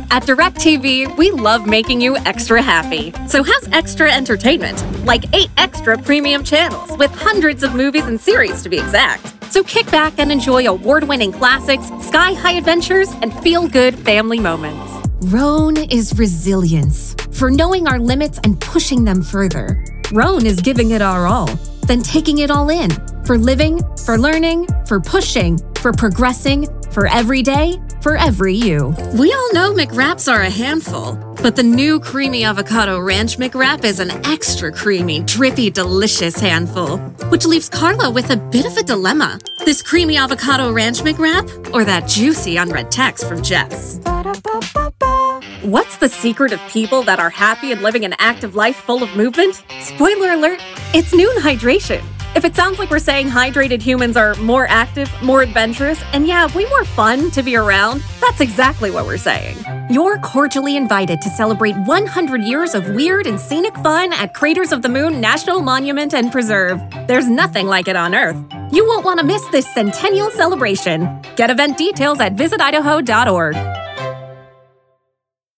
At DirecTV, we love making you extra happy. So how's extra entertainment? Like 8 extra premium channels with hundreds of movies and series to be exact. So kick back and enjoy award-winning classics, sky-high adventures, and feel-good family moments. Roan is resilience, for knowing our limits and pushing them further. Roan is giving it our all, then taking it all in, for living, for learning, for pushing, for progressing, for every day, for every you. We all know McWraps are a handful, but the new Creamy Avocado Ranch McWrap is an extra creamy, drippy, delicious handful, which leaves Carla with a bit of a dilemma. This Creamy Avocado Ranch McWrap or that juicy unread text from Jess? What's the secret of people that are happy and living an active life full of movement? Spoiler alert, it's Nuun hydration. If it sounds like we're saying hydrated humans are more active, more adventurous, and way more fun to be around, that's exactly what we're saying. You're cordially invited to celebrate 100 years of weird and scenic fun at Craters of the Moon National Monument and Preserve. There's nothing like it on Earth. You won't want to miss this centennial celebration. Get event details at visitidaho.org.